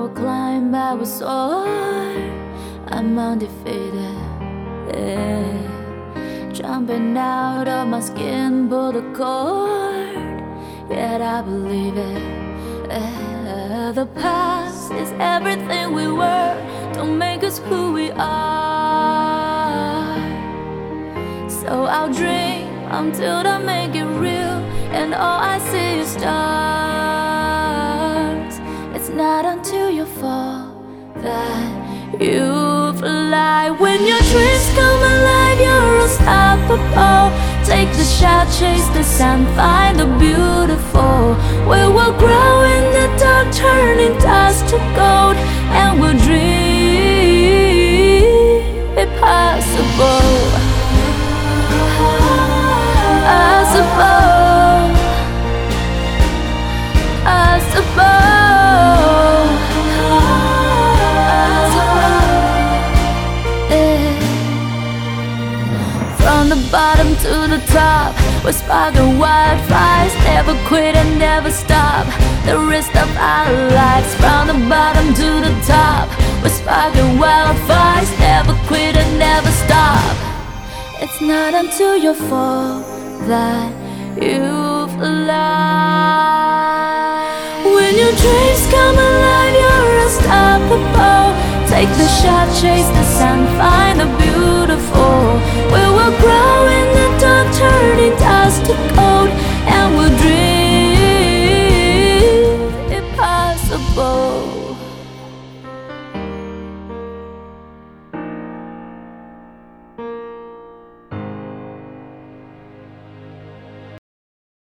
will climb, I will soar. I'm undefeated, yeah. Jumping out of my skin, pull the cord, yet I believe it, yeah. The past is everything we were, don't make us who we are. So I'll dream until I make it real, and all I see is stars. It's not until you fall that you fly. When your dreams come alive, you're unstoppable. Take the shot, chase the sun, find the beautiful. We will grow in the dark, turning dust to gold, and we'll dream impossible. From the bottom to the top, we're sparking wildfires. Never quit and never stop the rest of our lives. From the bottom to the top, we're sparking wildfires. Never quit and never stop. It's not until you fall that you fly. When your dreams come alive, you're unstoppable. Take the shot, chase the sun, find the beauty.